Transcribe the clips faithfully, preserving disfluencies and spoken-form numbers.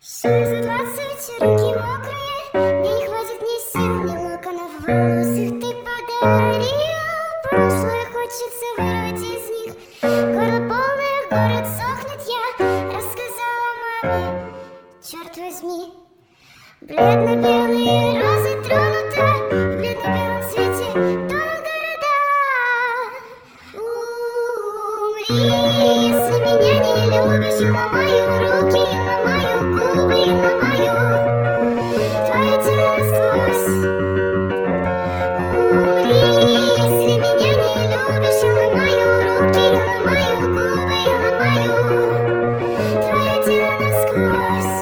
Шаг за двадцать, руки мокрые, мне не хватит ни сил, ни локонов волос, их ты подарил. Прошлое хочется вырвать из них, горло полное, город сохнет, я рассказала маме, черт возьми. Бледно-белые розы тронута, в бледно-белом свете тонут города. Умри, если меня не любишь, на мою руки, на мою губы, на мою твое тело насквозь. Умри, если меня не любишь, на мою руки, на мою губы, на мою твое тело насквозь.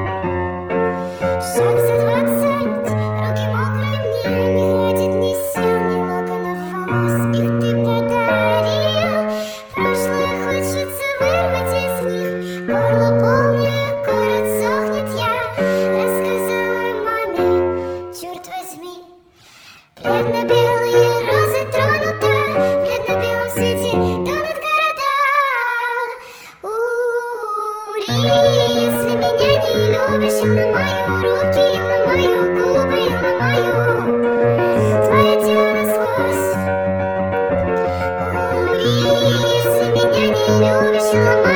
Шаг за двадцать, руки мокрые, мне не хватит ни сил, ни локонов волос, их ты подарил. Прошлое хочется вырвать из них, горло полное, город сохнет, я рассказала маме, черт возьми. Бледно-белые розы тронута, в бледно-белом свете тонут города. Умри, если меня не любишь, на мою руки, на мою губы, на мою твое тело насквозь. Умри, если меня не любишь, на